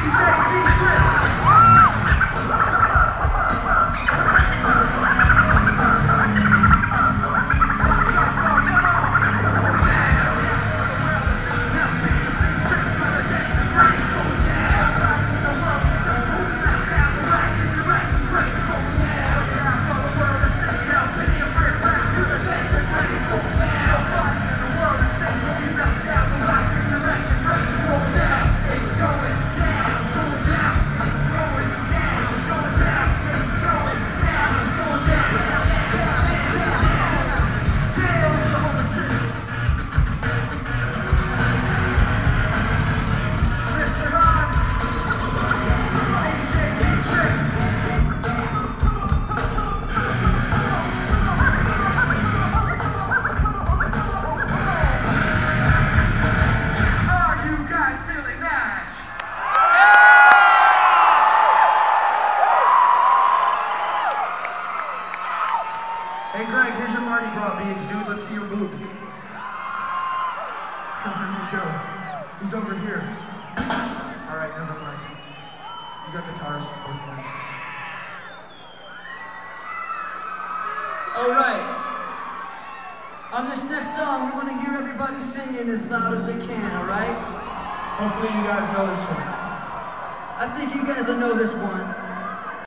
Hey Greg, here's your Mardi Gras beads, dude. Let's see your boobs. Where did he go? He's over here. All right, never mind. You got guitars, both hands. All right. On this next song, we want to hear everybody singing as loud as they can, all right? Hopefully you guys know this one. I think you guys will know this one.